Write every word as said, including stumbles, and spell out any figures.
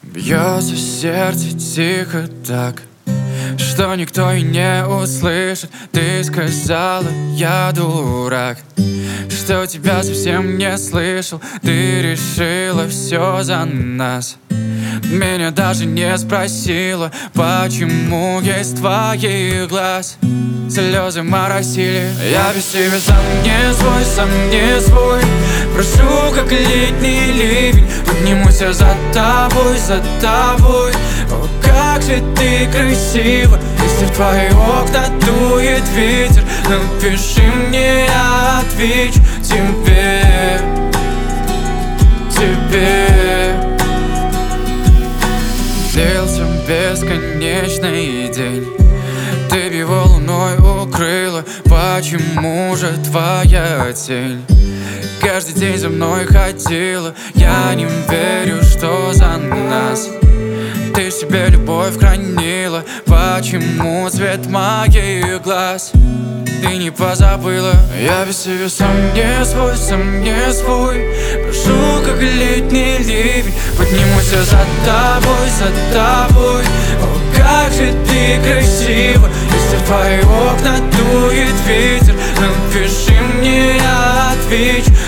Бьется сердце тихо так, что никто и не услышит. Ты сказала, я дурак, что тебя совсем не слышал. Ты решила все за нас, меня даже не спросила, почему есть твои глаз. Слезы моросили, я без тебя сам не свой, сам не свой. Прошу, как летний ливень, поднимусь я за тобой, за тобой. О, как же ты красива, если в твои окна дует ветер. Напиши мне, я отвечу тебе, тебе. Длился бесконечный день, ты его луной укрыла. Почему же твоя тень каждый день за мной ходила? Я не верю, что за нас ты в себе любовь хранила. Почему цвет моих глаз ты не позабыла? Я без тебя сам не свой, сам не свой. Прошу, как летний ливень, поднимусь я за тобой, за тобой. О, как же ты красива, если в твои окна дует ветер. Напиши мне, я отвечу